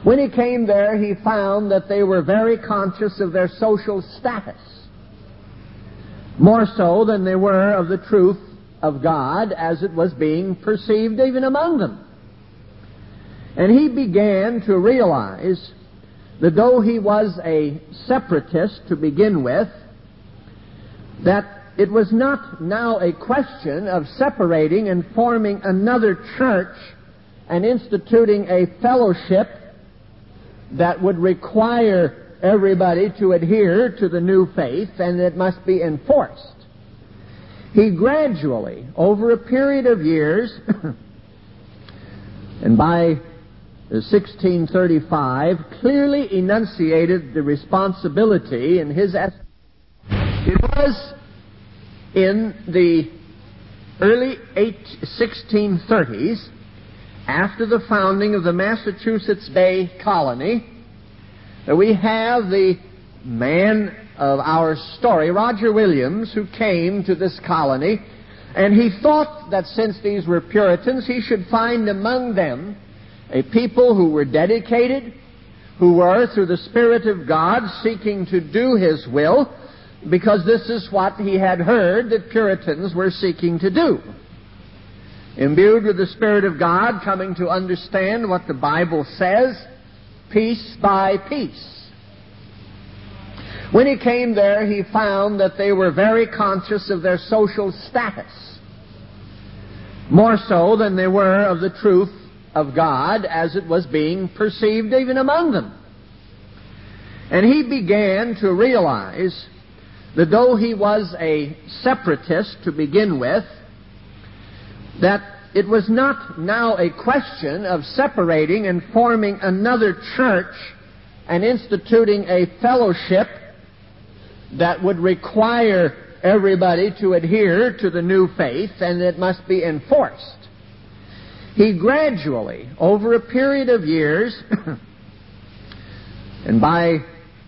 When he came there, he found that they were very conscious of their social status, more so than they were of the truth of God as it was being perceived even among them. And he began to realize that though he was a separatist to begin with, that it was not now a question of separating and forming another church and instituting a fellowship that would require everybody to adhere to the new faith and it must be enforced. He gradually, over a period of years, and by 1635, clearly enunciated the responsibility in his estimate. It was in the early 1630s, after the founding of the Massachusetts Bay Colony, that we have the man of our story, Roger Williams, who came to this colony, and he thought that since these were Puritans, he should find among them a people who were dedicated, who were, through the Spirit of God, seeking to do His will, because this is what he had heard that Puritans were seeking to do. Imbued with the Spirit of God, coming to understand what the Bible says, piece by piece. When he came there, he found that they were very conscious of their social status, more so than they were of the truth of God as it was being perceived even among them. And he began to realize that though he was a separatist to begin with, that it was not now a question of separating and forming another church and instituting a fellowship that would require everybody to adhere to the new faith and it must be enforced. He gradually, over a period of years, and by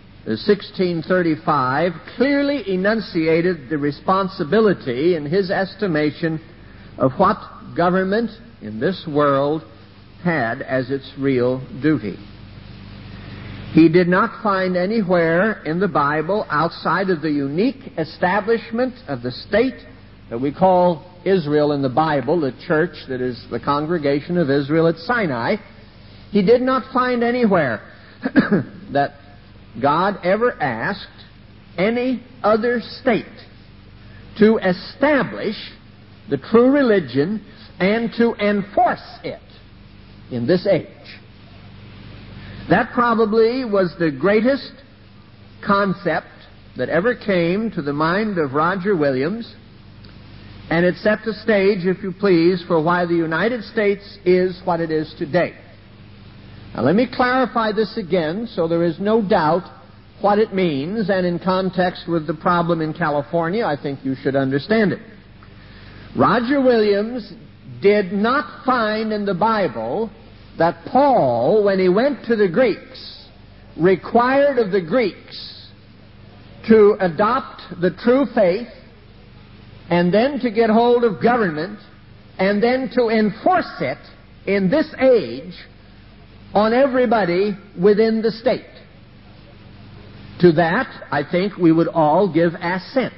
1635, clearly enunciated the responsibility in his estimation of what government in this world had as its real duty. He did not find anywhere in the Bible, outside of the unique establishment of the state that we call Israel in the Bible, the church that is the congregation of Israel at Sinai, he did not find anywhere that God ever asked any other state to establish the true religion and to enforce it in this age. That probably was the greatest concept that ever came to the mind of Roger Williams, and it set the stage, if you please, for why the United States is what it is today. Now let me clarify this again so there is no doubt what it means, and in context with the problem in California, I think you should understand it. Roger Williams did not find in the Bible that Paul, when he went to the Greeks, required of the Greeks to adopt the true faith and then to get hold of government and then to enforce it in this age on everybody within the state. To that, I think we would all give assent.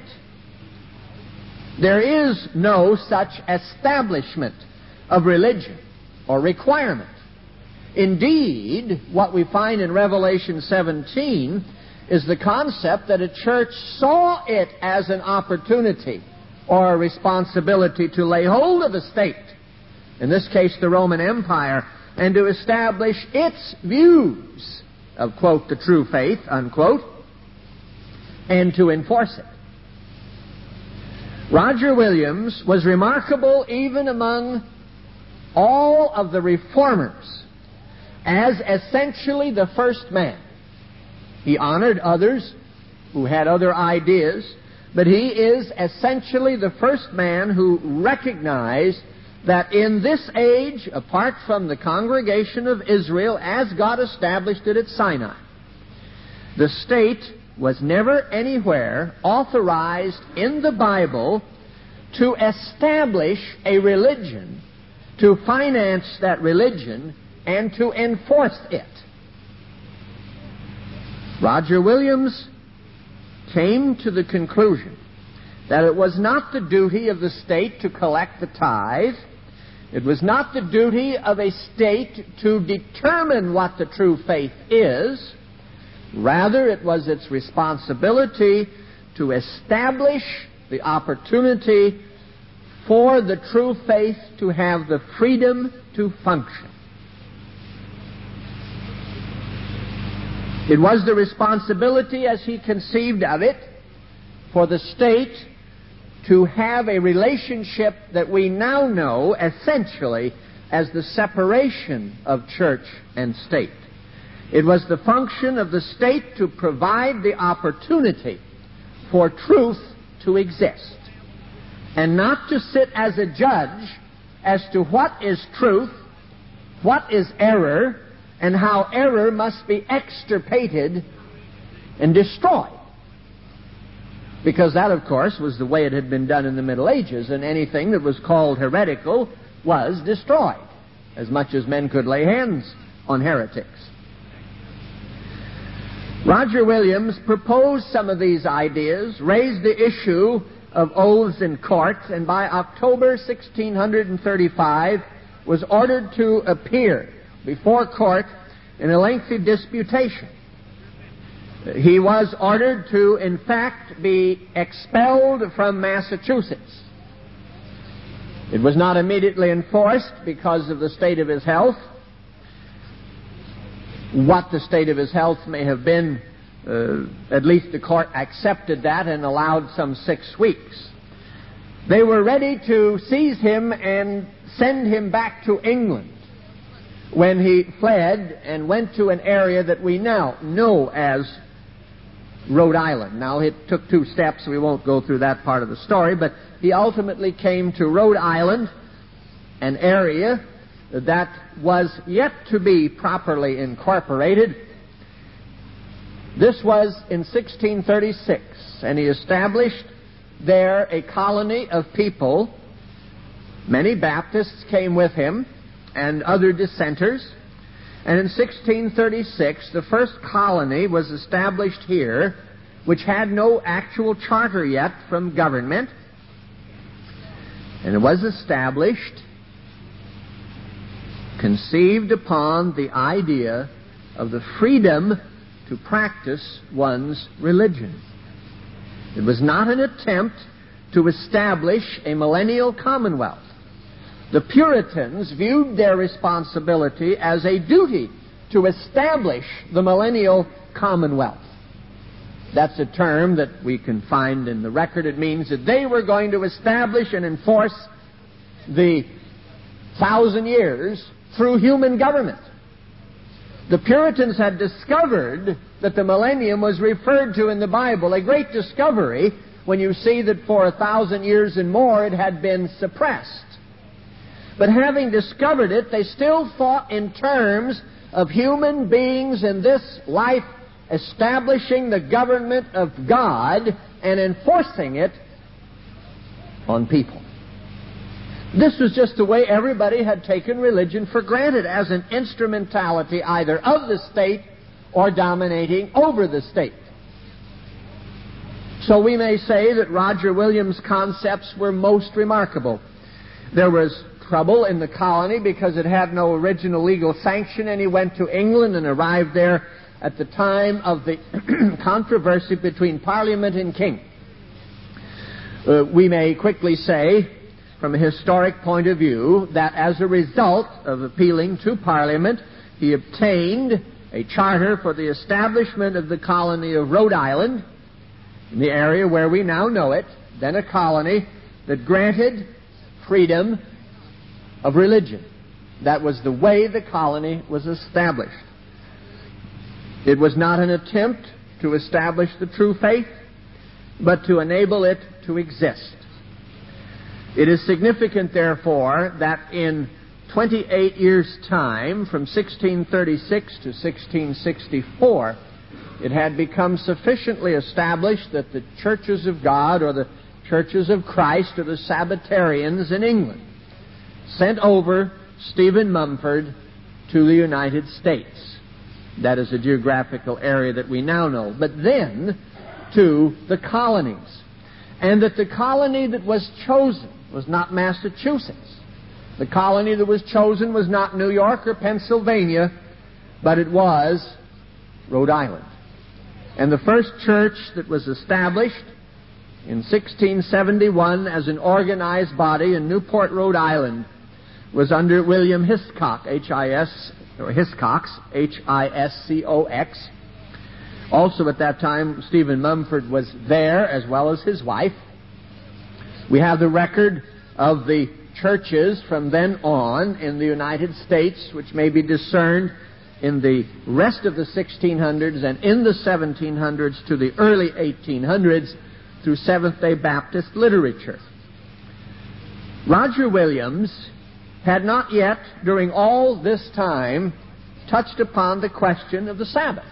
There is no such establishment of religion or requirement. Indeed, what we find in Revelation 17 is the concept that a church saw it as an opportunity or a responsibility to lay hold of the state, in this case the Roman Empire, and to establish its views of, quote, the true faith, unquote, and to enforce it. Roger Williams was remarkable even among all of the reformers as essentially the first man. He honored others who had other ideas, but he is essentially the first man who recognized that in this age, apart from the congregation of Israel as God established it at Sinai, the state was never anywhere authorized in the Bible to establish a religion, to finance that religion, and to enforce it. Roger Williams came to the conclusion that it was not the duty of the state to collect the tithe. It was not the duty of a state to determine what the true faith is. Rather, it was its responsibility to establish the opportunity for the true faith to have the freedom to function. It was the responsibility, as he conceived of it, for the state to have a relationship that we now know essentially as the separation of church and state. It was the function of the state to provide the opportunity for truth to exist, and not to sit as a judge as to what is truth, what is error, and how error must be extirpated and destroyed. Because that, of course, was the way it had been done in the Middle Ages, and anything that was called heretical was destroyed, as much as men could lay hands on heretics. Roger Williams proposed some of these ideas, raised the issue of oaths in court, and by October 1635 was ordered to appear before court in a lengthy disputation. He was ordered to, in fact, be expelled from Massachusetts. It was not immediately enforced because of the state of his health. What the state of his health may have been, at least the court accepted that and allowed some 6 weeks. They were ready to seize him and send him back to England when he fled and went to an area that we now know as Rhode Island. Now, it took 2 steps. We won't go through that part of the story, but he ultimately came to Rhode Island, an area that was yet to be properly incorporated. This was in 1636, and he established there a colony of people. Many Baptists came with him and other dissenters. And in 1636, the first colony was established here, which had no actual charter yet from government. And it was established, conceived upon the idea of the freedom to practice one's religion. It was not an attempt to establish a millennial commonwealth. The Puritans viewed their responsibility as a duty to establish the millennial commonwealth. That's a term that we can find in the record. It means that they were going to establish and enforce the 1,000 years through human government. The Puritans had discovered that the millennium was referred to in the Bible, a great discovery when you see that for 1,000 years and more it had been suppressed. But having discovered it, they still thought in terms of human beings in this life establishing the government of God and enforcing it on people. This was just the way everybody had taken religion for granted, as an instrumentality either of the state or dominating over the state. So we may say that Roger Williams' concepts were most remarkable. There was trouble in the colony because it had no original legal sanction, and he went to England and arrived there at the time of the controversy between Parliament and King. We may quickly say, from a historic point of view, that as a result of appealing to Parliament, he obtained a charter for the establishment of the colony of Rhode Island, in the area where we now know it, then a colony that granted freedom of religion. That was the way the colony was established. It was not an attempt to establish the true faith, but to enable it to exist. It is significant, therefore, that in 28 years' time, from 1636 to 1664, it had become sufficiently established that the churches of God, or the churches of Christ, or the Sabbatarians in England, sent over Stephen Mumford to the United States. That is a geographical area that we now know. But then to the colonies. And that the colony that was chosen was not Massachusetts. The colony that was chosen was not New York or Pennsylvania, but it was Rhode Island. And the first church that was established in 1671 as an organized body in Newport, Rhode Island, was under William Hiscox, Hiscox. Also at that time, Stephen Mumford was there, as well as his wife. We have the record of the churches from then on in the United States, which may be discerned in the rest of the 1600s and in the 1700s to the early 1800s through Seventh-day Baptist literature. Roger Williams had not yet, during all this time, touched upon the question of the Sabbath.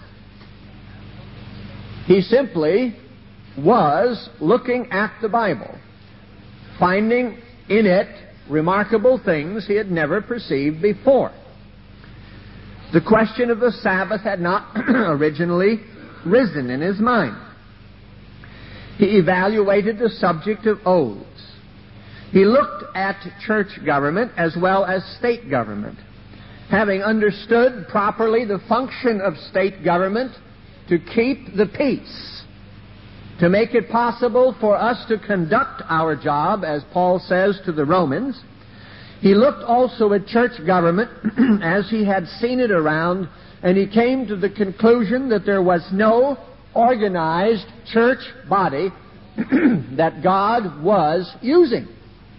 He simply was looking at the Bible, finding in it remarkable things he had never perceived before. The question of the Sabbath had not originally risen in his mind. He evaluated the subject of oaths. He looked at church government as well as state government. Having understood properly the function of state government to keep the peace, to make it possible for us to conduct our job, as Paul says to the Romans, he looked also at church government as he had seen it around, and he came to the conclusion that there was no organized church body that God was using.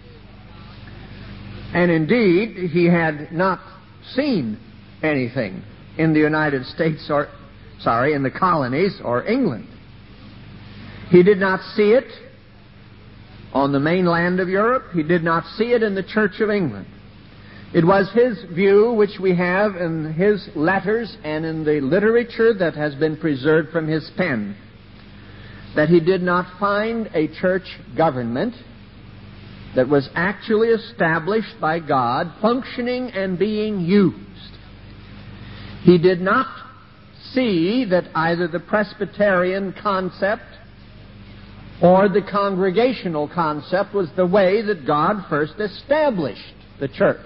And indeed, he had not seen anything in the United States in the colonies or England. He did not see it on the mainland of Europe. He did not see it in the Church of England. It was his view, which we have in his letters and in the literature that has been preserved from his pen, that he did not find a church government that was actually established by God, functioning and being used. He did not see that either the Presbyterian concept or the congregational concept was the way that God first established the church.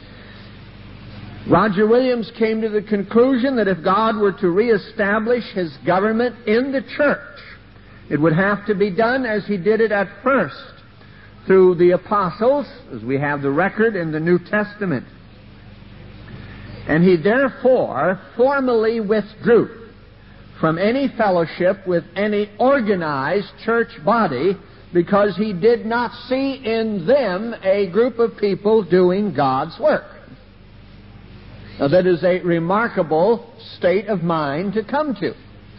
Roger Williams came to the conclusion that if God were to reestablish His government in the church, it would have to be done as He did it at first, through the apostles, as we have the record in the New Testament. And he therefore formally withdrew from any fellowship with any organized church body because he did not see in them a group of people doing God's work. Now, that is a remarkable state of mind to come to.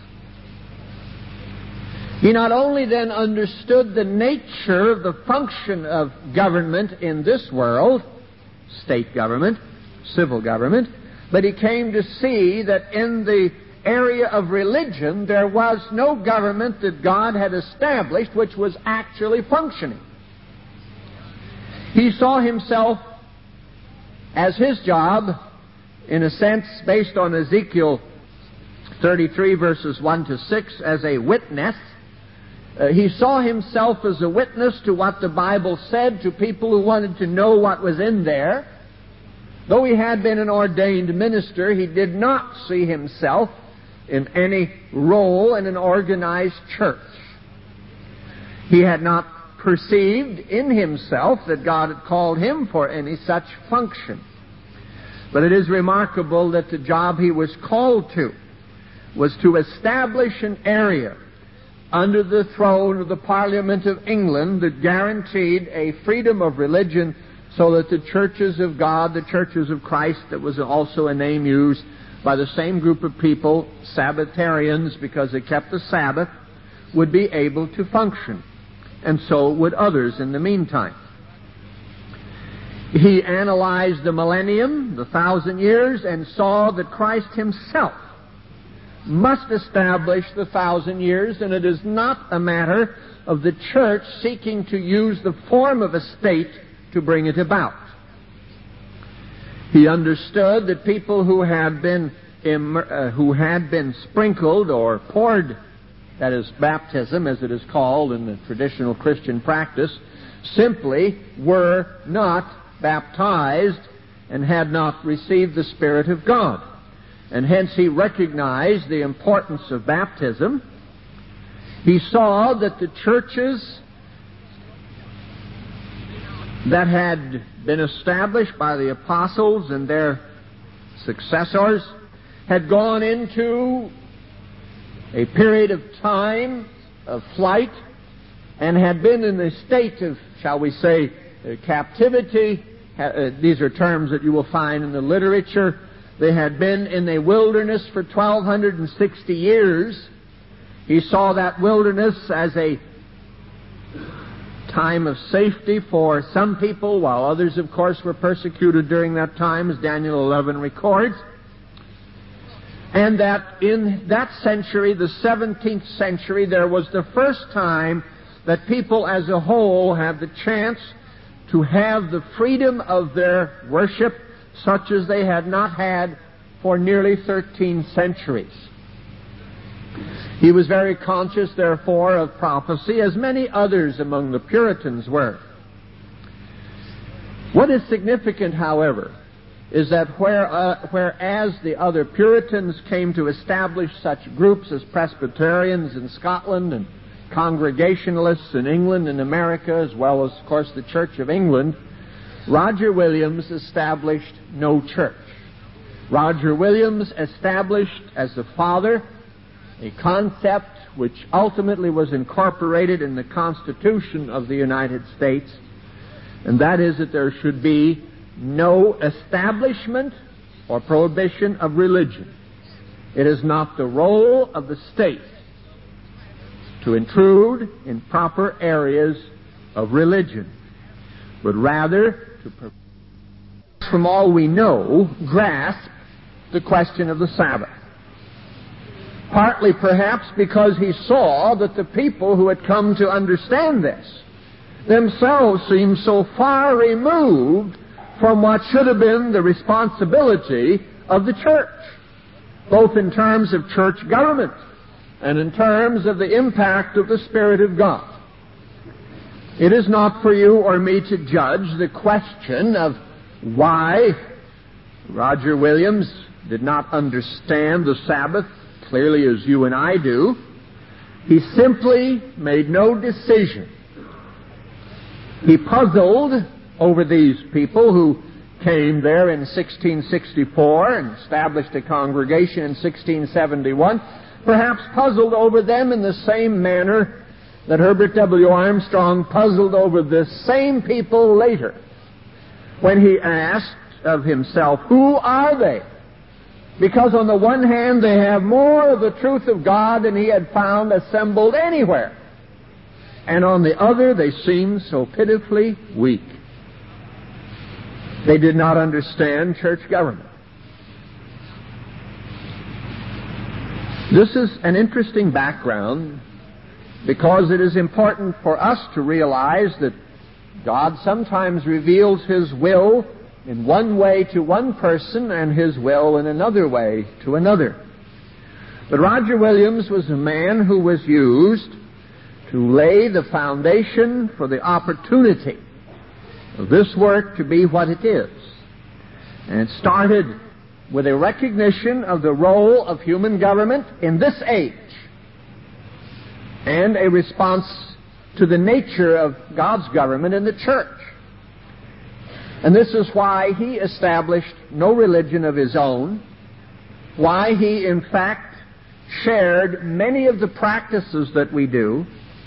He not only then understood the nature of the function of government in this world, state government, civil government, but he came to see that in the area of religion there was no government that God had established which was actually functioning. He saw himself as his job, in a sense, based on Ezekiel 33 verses 1 to 6, as a witness. He saw himself as a witness to what the Bible said to people who wanted to know what was in there. Though he had been an ordained minister, he did not see himself in any role in an organized church. He had not perceived in himself that God had called him for any such function. But it is remarkable that the job he was called to was to establish an area under the throne of the Parliament of England that guaranteed a freedom of religion so that the churches of God, the churches of Christ, that was also a name used by the same group of people, Sabbatarians, because they kept the Sabbath, would be able to function. And so would others in the meantime. He analyzed the millennium, the 1,000 years, and saw that Christ himself must establish the 1,000 years, and it is not a matter of the church seeking to use the form of a state to bring it about. He understood that people who had been who had been sprinkled or poured, that is baptism as it is called in the traditional Christian practice, simply were not baptized and had not received the Spirit of God. And hence he recognized the importance of baptism. He saw that the churches that had been established by the apostles and their successors had gone into a period of time of flight and had been in a state of, shall we say, captivity. These are terms that you will find in the literature. They had been in the wilderness for 1,260 years. He saw that wilderness as a time of safety for some people, while others, of course, were persecuted during that time, as Daniel 11 records. And that in that century, the 17th century, there was the first time that people as a whole had the chance to have the freedom of their worship such as they had not had for nearly 13 centuries. He was very conscious, therefore, of prophecy, as many others among the Puritans were. What is significant, however, is that whereas the other Puritans came to establish such groups as Presbyterians in Scotland and Congregationalists in England and America, as well as, of course, the Church of England, Roger Williams established no church. Roger Williams established as the father a concept which ultimately was incorporated in the Constitution of the United States, and that is that there should be no establishment or prohibition of religion. It is not the role of the state to intrude in proper areas of religion, but rather to, from all we know, grasp the question of the Sabbath. Partly perhaps because he saw that the people who had come to understand this themselves seemed so far removed from what should have been the responsibility of the church, both in terms of church government and in terms of the impact of the Spirit of God. It is not for you or me to judge the question of why Roger Williams did not understand the Sabbath clearly as you and I do. He simply made no decision. He puzzled over these people who came there in 1664 and established a congregation in 1671, perhaps puzzled over them in the same manner that Herbert W. Armstrong puzzled over the same people later, when he asked of himself, who are they? Because on the one hand, they have more of the truth of God than he had found assembled anywhere. And on the other, they seemed so pitifully weak. They did not understand church government. This is an interesting background because it is important for us to realize that God sometimes reveals His will in one way to one person and His will in another way to another. But Roger Williams was a man who was used to lay the foundation for the opportunity of this work to be what it is. And it started with a recognition of the role of human government in this age and a response to the nature of God's government in the church. And this is why he established no religion of his own, why he, in fact, shared many of the practices that we do.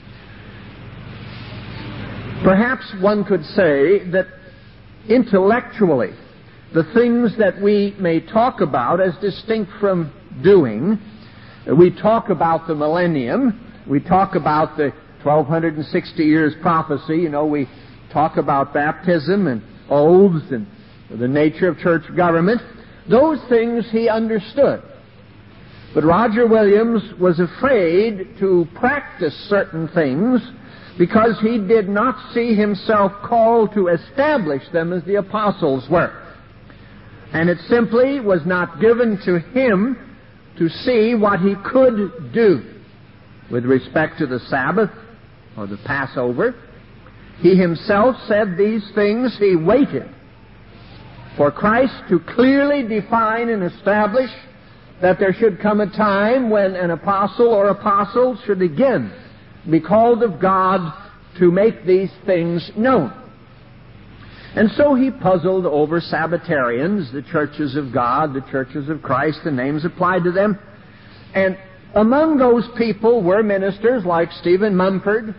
Perhaps one could say that intellectually, the things that we may talk about as distinct from doing, we talk about the millennium, we talk about the 1260 years prophecy, we talk about baptism and oaths and the nature of church government. Those things he understood. But Roger Williams was afraid to practice certain things because he did not see himself called to establish them as the apostles were. And it simply was not given to him to see what he could do with respect to the Sabbath or the Passover. He himself said these things. He waited for Christ to clearly define and establish that there should come a time when an apostle or apostles should again be called of God to make these things known. And so he puzzled over Sabbatarians, the churches of God, the churches of Christ, the names applied to them. And among those people were ministers like Stephen Mumford,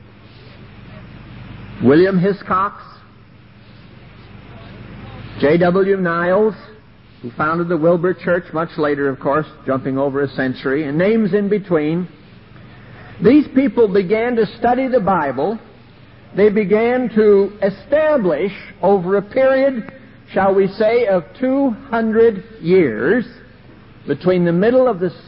William Hiscox, J.W. Niles, who founded the Wilbur Church much later, of course, jumping over a century, and names in between. These people began to study the Bible. They began to establish over a period, shall we say, of 200 years, between the middle of the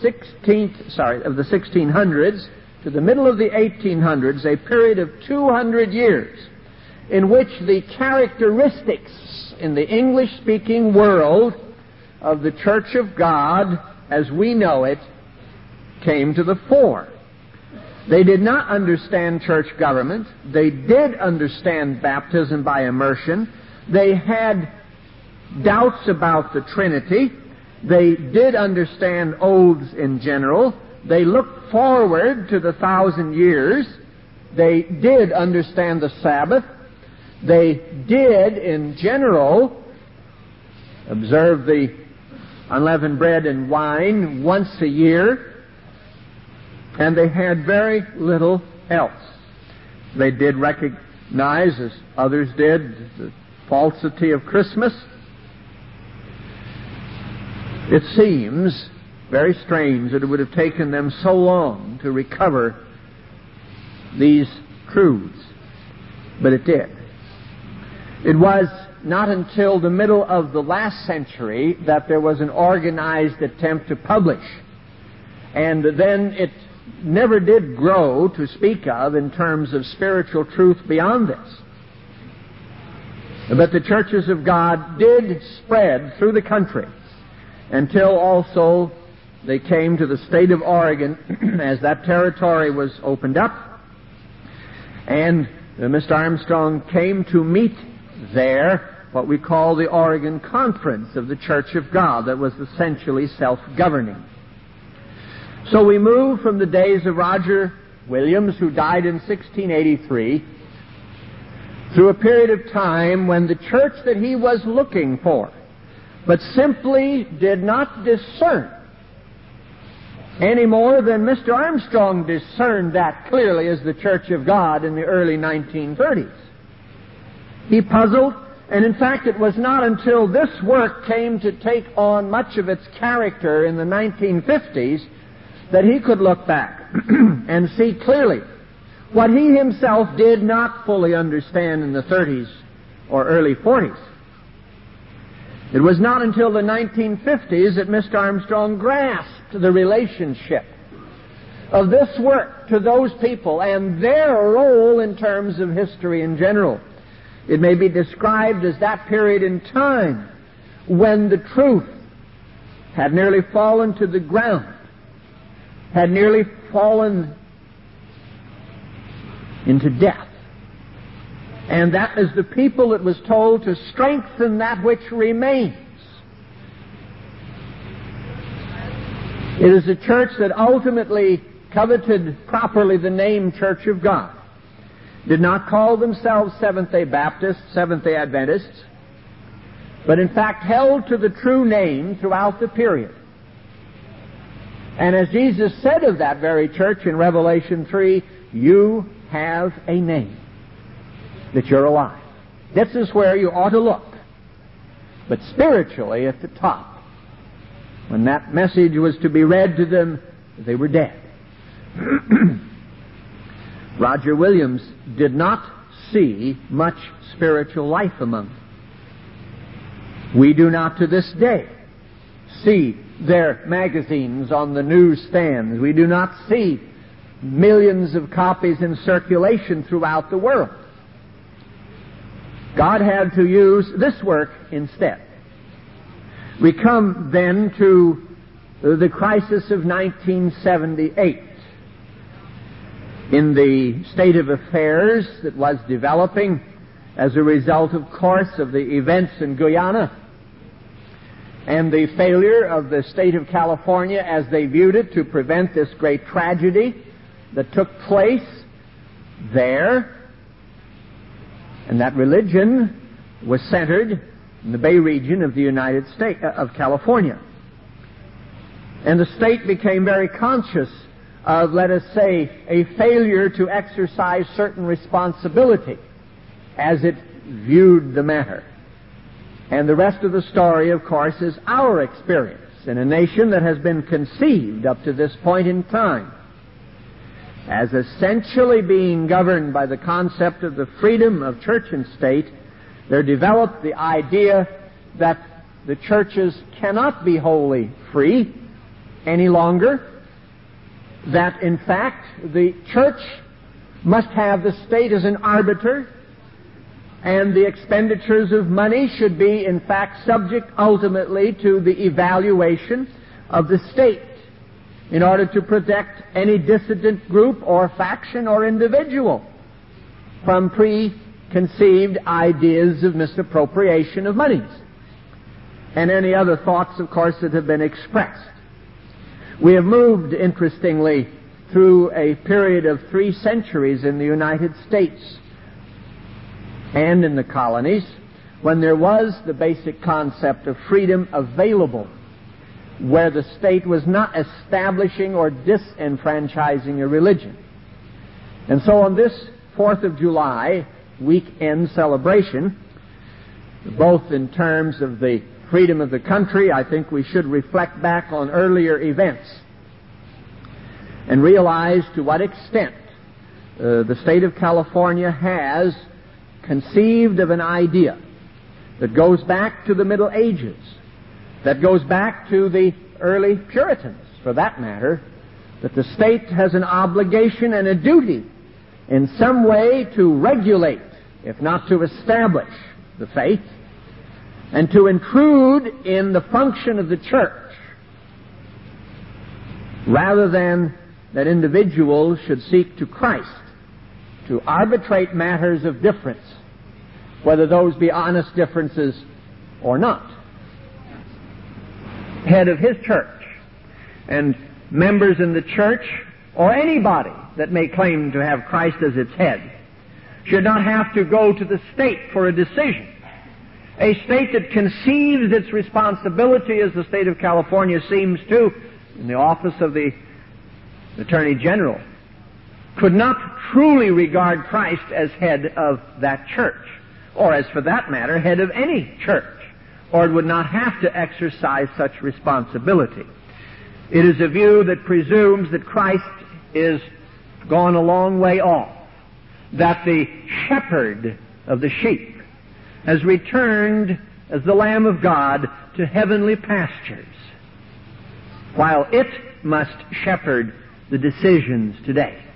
1600s to the middle of the 1800s, a period of 200 years in which the characteristics in the English-speaking world of the Church of God, as we know it, came to the fore. They did not understand church government. They did understand baptism by immersion. They had doubts about the Trinity. They did understand oaths in general. They looked forward to the 1,000 years. They did understand the Sabbath. They did, in general, observe the unleavened bread and wine once a year. And they had very little else. They did recognize, as others did, the falsity of Christmas. It seems very strange that it would have taken them so long to recover these truths, but it did. It was not until the middle of the last century that there was an organized attempt to publish. And then it never did grow to speak of in terms of spiritual truth beyond this. But the churches of God did spread through the country until also they came to the state of Oregon as that territory was opened up. And Mr. Armstrong came to meet there what we call the Oregon Conference of the Church of God, that was essentially self-governing. So we move from the days of Roger Williams, who died in 1683, through a period of time when the church that he was looking for, but simply did not discern any more than Mr. Armstrong discerned that clearly as the Church of God in the early 1930s. He puzzled, and in fact it was not until this work came to take on much of its character in the 1950s that he could look back and see clearly what he himself did not fully understand in the 30s or early 40s. It was not until the 1950s that Mr. Armstrong grasped the relationship of this work to those people and their role in terms of history in general. It may be described as that period in time when the truth had nearly fallen to the ground, had nearly fallen into death. And that is the people that was told to strengthen that which remains. It is a church that ultimately coveted properly the name Church of God. Did not call themselves Seventh-day Baptists, Seventh-day Adventists, but in fact held to the true name throughout the period. And as Jesus said of that very church in Revelation 3, you have a name, that you're alive. This is where you ought to look. But spiritually at the top, when that message was to be read to them, they were dead. Roger Williams did not see much spiritual life among them. We do not to this day see their magazines on the newsstands. We do not see millions of copies in circulation throughout the world. God had to use this work instead. We come then to the crisis of 1978. In the state of affairs that was developing as a result, of course, of the events in Guyana and the failure of the state of California as they viewed it to prevent this great tragedy that took place there. And that religion was centered in the Bay region of the United States, of California. And the state became very conscious of, let us say, a failure to exercise certain responsibility as it viewed the matter. And the rest of the story, of course, is our experience in a nation that has been conceived up to this point in time as essentially being governed by the concept of the freedom of church and state. There developed the idea that the churches cannot be wholly free any longer, that in fact the church must have the state as an arbiter, and the expenditures of money should be in fact subject ultimately to the evaluation of the state in order to protect any dissident group or faction or individual from preconceived ideas of misappropriation of monies and any other thoughts, of course, that have been expressed. We have moved, interestingly, through a period of 3 centuries in the United States and in the colonies when there was the basic concept of freedom available, where the state was not establishing or disenfranchising a religion. And so on this 4th of July weekend celebration, both in terms of the freedom of the country, I think we should reflect back on earlier events and realize to what extent the state of California has conceived of an idea that goes back to the Middle Ages, that goes back to the early Puritans, for that matter, that the state has an obligation and a duty in some way to regulate, if not to establish, the faith, and to intrude in the function of the church, rather than that individuals should seek to Christ to arbitrate matters of difference, whether those be honest differences or not. Head of his church and members in the church, or anybody that may claim to have Christ as its head, should not have to go to the state for a decision. A state that conceives its responsibility, as the state of California seems to, in the office of the Attorney General, could not truly regard Christ as head of that church, or as, for that matter, head of any church, or it would not have to exercise such responsibility. It is a view that presumes that Christ is gone a long way off, that the shepherd of the sheep has returned as the Lamb of God to heavenly pastures, while it must shepherd the decisions today.